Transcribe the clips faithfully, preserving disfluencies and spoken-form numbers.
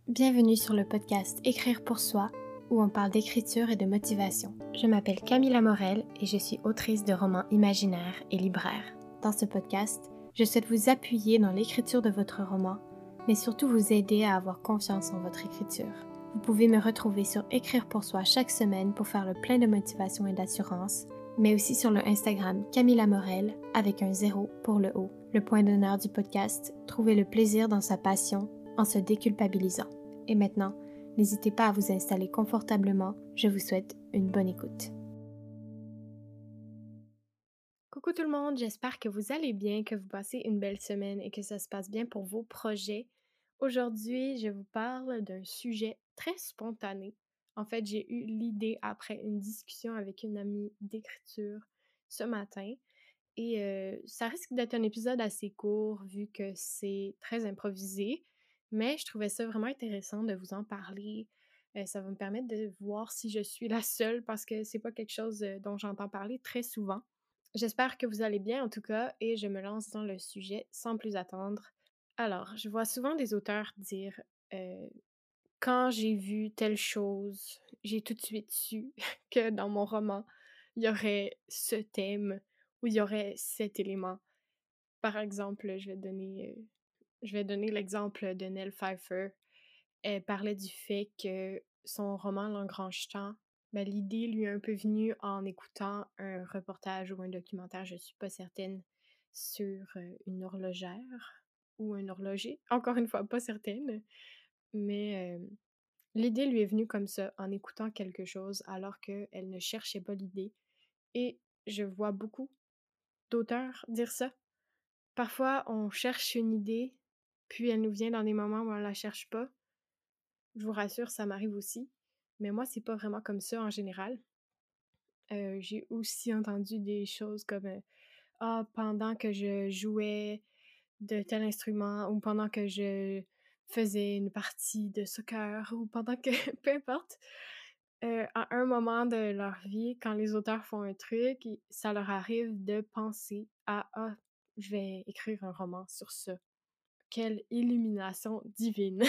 Bienvenue sur le podcast Écrire pour soi, où on parle d'écriture et de motivation. Je m'appelle Camilla Morel et je suis autrice de romans imaginaires et libraire. Dans ce podcast, je souhaite vous appuyer dans l'écriture de votre roman, mais surtout vous aider à avoir confiance en votre écriture. Vous pouvez me retrouver sur Écrire pour soi chaque semaine pour faire le plein de motivation et d'assurance, mais aussi sur le Instagram Camilla Morel avec un zéro pour le haut. Le point d'honneur du podcast, trouver le plaisir dans sa passion en se déculpabilisant. Et maintenant, n'hésitez pas à vous installer confortablement. Je vous souhaite une bonne écoute. Coucou tout le monde, j'espère que vous allez bien, que vous passez une belle semaine et que ça se passe bien pour vos projets. Aujourd'hui, je vous parle d'un sujet très spontané. En fait, j'ai eu l'idée après une discussion avec une amie d'écriture ce matin. Et euh, ça risque d'être un épisode assez court vu que c'est très improvisé, mais je trouvais ça vraiment intéressant de vous en parler. Euh, ça va me permettre de voir si je suis la seule parce que c'est pas quelque chose euh, dont j'entends parler très souvent. J'espère que vous allez bien en tout cas et je me lance dans le sujet sans plus attendre. Alors, je vois souvent des auteurs dire euh, quand j'ai vu telle chose, j'ai tout de suite su que dans mon roman, il y aurait ce thème ou il y aurait cet élément. Par exemple, je vais donner, euh, je vais donner l'exemple de Nell Pfeiffer. Elle parlait du fait que son roman L'Engrange-Temps, ben, l'idée lui est un peu venue en écoutant un reportage ou un documentaire, je suis pas certaine, sur euh, une horlogère ou un horloger. Encore une fois, pas certaine, mais euh, l'idée lui est venue comme ça, en écoutant quelque chose, alors qu'elle ne cherchait pas l'idée. Et je vois beaucoup d'auteurs dire ça. Parfois, on cherche une idée, puis elle nous vient dans des moments où on la cherche pas. Je vous rassure, ça m'arrive aussi. Mais moi, c'est pas vraiment comme ça en général. Euh, j'ai aussi entendu des choses comme euh, Ah, pendant que je jouais de tel instrument, ou pendant que je faisais une partie de soccer, ou pendant que... peu importe. Euh, à un moment de leur vie, quand les auteurs font un truc, i- ça leur arrive de penser à Ah, je vais écrire un roman sur ça. Quelle illumination divine!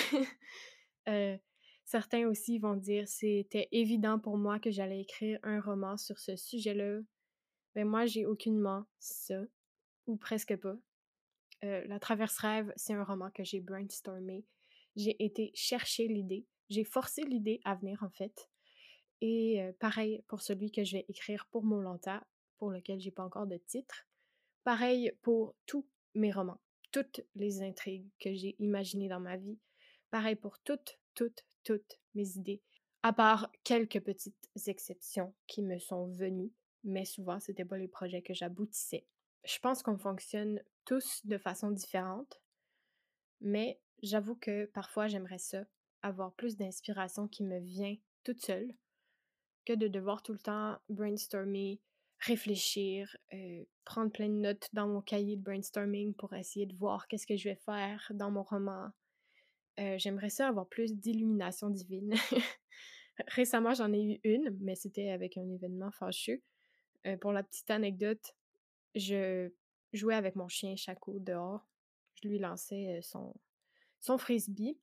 Euh, certains aussi vont dire c'était évident pour moi que j'allais écrire un roman sur ce sujet-là. Mais moi, j'ai aucunement ça, ou presque pas. Euh, La Traverse Rêve, c'est un roman que j'ai brainstormé. J'ai été chercher l'idée. J'ai forcé l'idée à venir, en fait. Et euh, pareil pour celui que je vais écrire pour Molanta, pour lequel j'ai pas encore de titre. Pareil pour tous mes romans, toutes les intrigues que j'ai imaginées dans ma vie. Pareil pour toutes, toutes, toutes mes idées. À part quelques petites exceptions qui me sont venues, mais souvent, c'était pas les projets que j'aboutissais. Je pense qu'on fonctionne tous de façon différente, mais j'avoue que parfois, j'aimerais ça, avoir plus d'inspiration qui me vient toute seule, que de devoir tout le temps brainstormer, réfléchir, euh, prendre plein de notes dans mon cahier de brainstorming pour essayer de voir qu'est-ce que je vais faire dans mon roman. Euh, j'aimerais ça avoir plus d'illumination divine. Récemment, j'en ai eu une, mais c'était avec un événement fâcheux. Euh, pour la petite anecdote, je jouais avec mon chien Chaco dehors. Je lui lançais euh, son, son frisbee.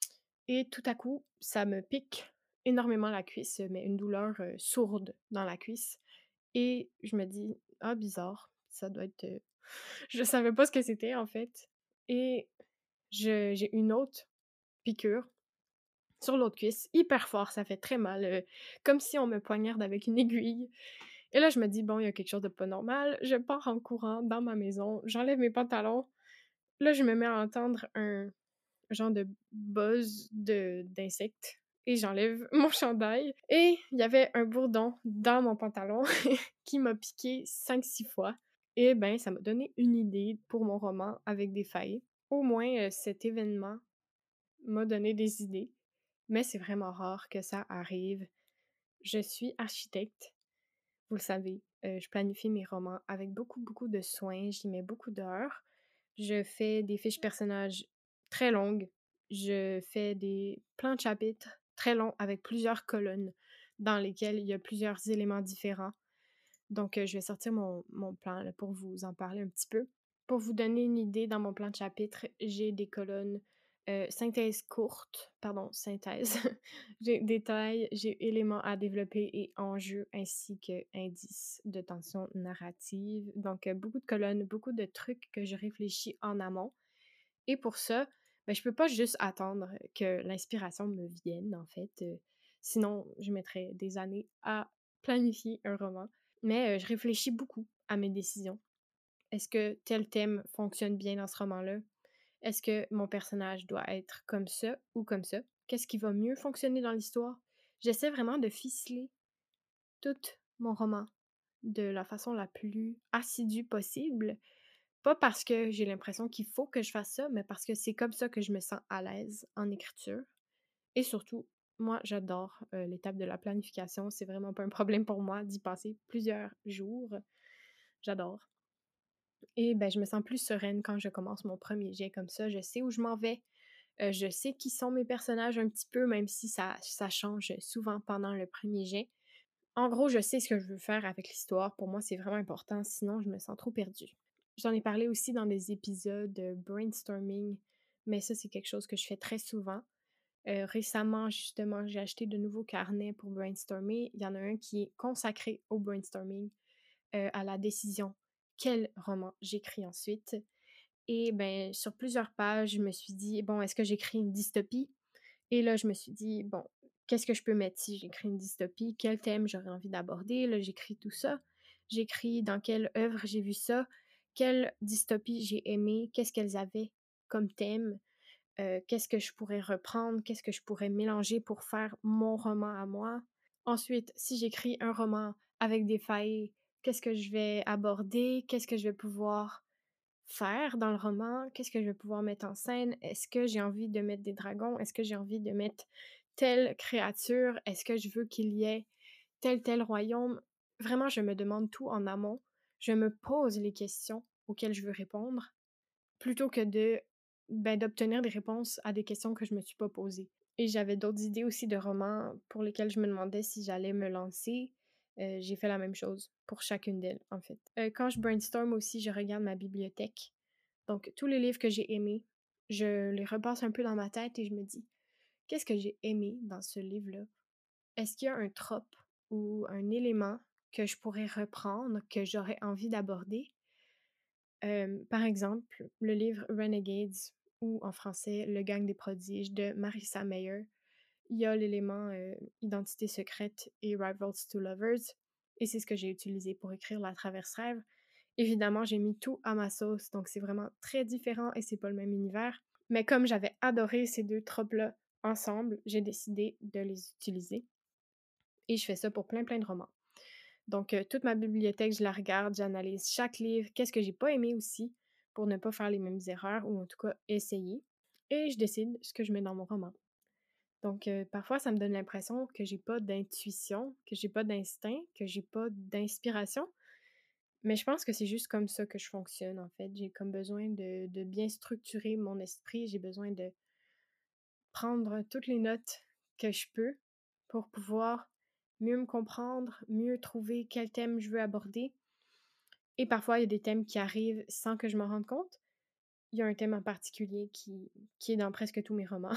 Et tout à coup, ça me pique énormément la cuisse, mais une douleur euh, sourde dans la cuisse. Et je me dis, ah, bizarre, ça doit être. euh, Je savais pas ce que c'était en fait. Et je- j'ai une autre piqûre sur l'autre cuisse, hyper fort, ça fait très mal, euh, comme si on me poignarde avec une aiguille. Et là, je me dis, bon, il y a quelque chose de pas normal. Je pars en courant dans ma maison, j'enlève mes pantalons. Là, je me mets à entendre un genre de buzz de d'insectes et j'enlève mon chandail et il y avait un bourdon dans mon pantalon qui m'a piqué cinq six fois. Et ben, ça m'a donné une idée pour mon roman avec des failles. Au moins, euh, cet événement m'a donné des idées, mais c'est vraiment rare que ça arrive. Je suis architecte, vous le savez. Euh, je planifie mes romans avec beaucoup, beaucoup de soins. J'y mets beaucoup d'heures. Je fais des fiches personnages très longues. Je fais des plans de chapitres très longs avec plusieurs colonnes dans lesquelles il y a plusieurs éléments différents. Donc, euh, je vais sortir mon, mon plan là, pour vous en parler un petit peu. Pour vous donner une idée, dans mon plan de chapitre, j'ai des colonnes Heu, synthèse courte, pardon, synthèse. J'ai détails, j'ai éléments à développer et enjeux ainsi qu'indices de tension narrative. Donc, heu, beaucoup de colonnes, beaucoup de trucs que je réfléchis en amont et pour ça, ben, je peux pas juste attendre que l'inspiration me vienne, en fait, heu, sinon je mettrais des années à planifier un roman. Mais, heu, je réfléchis beaucoup à mes décisions. Est-ce que tel thème fonctionne bien dans ce roman-là? Est-ce que mon personnage doit être comme ça ou comme ça? Qu'est-ce qui va mieux fonctionner dans l'histoire? J'essaie vraiment de ficeler tout mon roman de la façon la plus assidue possible. Pas parce que j'ai l'impression qu'il faut que je fasse ça, mais parce que c'est comme ça que je me sens à l'aise en écriture. Et surtout, moi, j'adore euh, l'étape de la planification. C'est vraiment pas un problème pour moi d'y passer plusieurs jours. J'adore. Et ben, je me sens plus sereine quand je commence mon premier jet comme ça. Je sais où je m'en vais. Heu, je sais qui sont mes personnages un petit peu, même si ça ça change souvent pendant le premier jet. En gros, je sais ce que je veux faire avec l'histoire. Pour moi, c'est vraiment important, sinon je me sens trop perdue. J'en ai parlé aussi dans des épisodes de brainstorming, mais ça, c'est quelque chose que je fais très souvent. Heu, récemment, justement, j'ai acheté de nouveaux carnets pour brainstormer. Il y en a un qui est consacré au brainstorming, heu, à la décision quel roman j'écris ensuite. Et ben, sur plusieurs pages, je me suis dit: «Bon, est-ce que j'écris une dystopie?» Et là, je me suis dit: «Bon, qu'est-ce que je peux mettre si j'écris une dystopie? Quel thème j'aurais envie d'aborder?» Là, j'écris tout ça. J'écris dans quelle œuvre j'ai vu ça, quelle dystopie j'ai aimé, qu'est-ce qu'elles avaient comme thème, heu, qu'est-ce que je pourrais reprendre, qu'est-ce que je pourrais mélanger pour faire mon roman à moi. Ensuite, si j'écris un roman avec des failles, qu'est-ce que je vais aborder? Qu'est-ce que je vais pouvoir faire dans le roman? Qu'est-ce que je vais pouvoir mettre en scène? Est-ce que j'ai envie de mettre des dragons? Est-ce que j'ai envie de mettre telle créature? Est-ce que je veux qu'il y ait tel, tel royaume? Vraiment, je me demande tout en amont. Je me pose les questions auxquelles je veux répondre plutôt que de, ben, d'obtenir des réponses à des questions que je me suis pas posées. Et j'avais d'autres idées aussi de romans pour lesquels je me demandais si j'allais me lancer. Heu, j'ai fait la même chose pour chacune d'elles, en fait. Heu, quand je brainstorm aussi, je regarde ma bibliothèque. Donc tous les livres que j'ai aimés, je les repasse un peu dans ma tête et je me dis: «Qu'est-ce que j'ai aimé dans ce livre-là? Est-ce qu'il y a un trope ou un élément que je pourrais reprendre, que j'aurais envie d'aborder?» Hem, par exemple, le livre Renegades ou en français Le Gang des prodiges de Marissa Meyer. Il y a l'élément, heu, identité secrète et Rivals to Lovers et c'est ce que j'ai utilisé pour écrire La Traverse Rêve. Évidemment, j'ai mis tout à ma sauce, donc c'est vraiment très différent et c'est pas le même univers. Mais comme j'avais adoré ces deux tropes-là ensemble, j'ai décidé de les utiliser et je fais ça pour plein, plein de romans. Donc, heu, toute ma bibliothèque, je la regarde, j'analyse chaque livre, qu'est-ce que j'ai pas aimé aussi, pour ne pas faire les mêmes erreurs ou en tout cas essayer et je décide ce que je mets dans mon roman. Donc, heu, parfois, ça me donne l'impression que j'ai pas d'intuition, que j'ai pas d'instinct, que j'ai pas d'inspiration, mais je pense que c'est juste comme ça que je fonctionne, en fait. J'ai comme besoin de de bien structurer mon esprit, j'ai besoin de prendre toutes les notes que je peux pour pouvoir mieux me comprendre, mieux trouver quel thème je veux aborder et parfois, il y a des thèmes qui arrivent sans que je m'en rende compte. Il y a un thème en particulier qui qui est dans presque tous mes romans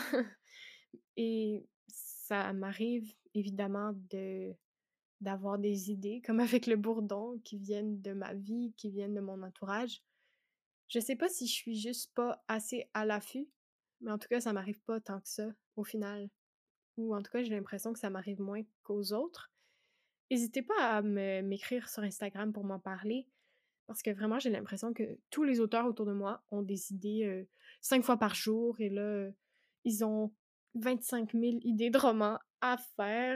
et ça m'arrive évidemment de d'avoir des idées comme avec le bourdon qui viennent de ma vie, qui viennent de mon entourage. Je sais pas si je suis juste pas assez à l'affût, mais en tout cas, ça m'arrive pas tant que ça au final. Ou en tout cas, j'ai l'impression que ça m'arrive moins qu'aux autres. Hésitez pas à me m'écrire sur Instagram pour m'en parler, parce que vraiment, j'ai l'impression que tous les auteurs autour de moi ont des idées, heu, cinq fois par jour et là, heu, ils ont vingt-cinq mille idées de romans à faire.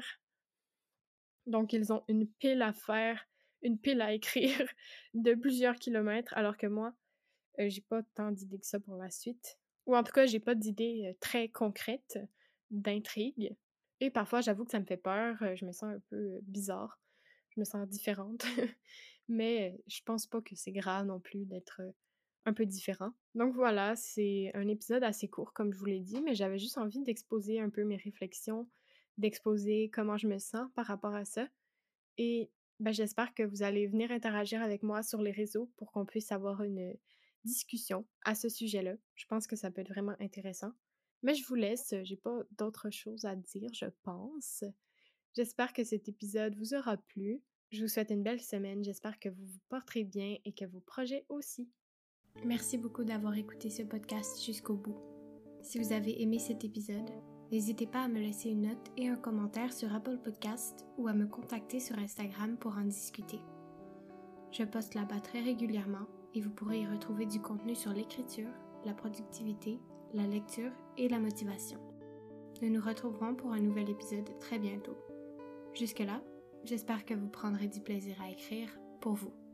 Donc ils ont une pile à faire, une pile à écrire de plusieurs kilomètres, alors que moi, heu, j'ai pas tant d'idées que ça pour la suite. Ou en tout cas, j'ai pas d'idées, heu, très concrètes, d'intrigue et parfois, j'avoue que ça me fait peur, heu, je me sens un peu, heu, bizarre, je me sens différente. Mais, heu, je pense pas que c'est grave non plus d'être, heu, un peu différent. Donc voilà, c'est un épisode assez court comme je vous l'ai dit, mais j'avais juste envie d'exposer un peu mes réflexions, d'exposer comment je me sens par rapport à ça et bah, j'espère que vous allez venir interagir avec moi sur les réseaux pour qu'on puisse avoir une discussion à ce sujet-là. Je pense que ça peut être vraiment intéressant. Mais je vous laisse, j'ai pas d'autres choses à dire, je pense. J'espère que cet épisode vous aura plu. Je vous souhaite une belle semaine. J'espère que vous vous porterez bien et que vos projets aussi. Merci beaucoup d'avoir écouté ce podcast jusqu'au bout. Si vous avez aimé cet épisode, n'hésitez pas à me laisser une note et un commentaire sur Apple Podcast ou à me contacter sur Instagram pour en discuter. Je poste là-bas très régulièrement et vous pourrez y retrouver du contenu sur l'écriture, la productivité, la lecture et la motivation. Nous nous retrouverons pour un nouvel épisode très bientôt. Jusque-là, j'espère que vous prendrez du plaisir à écrire pour vous.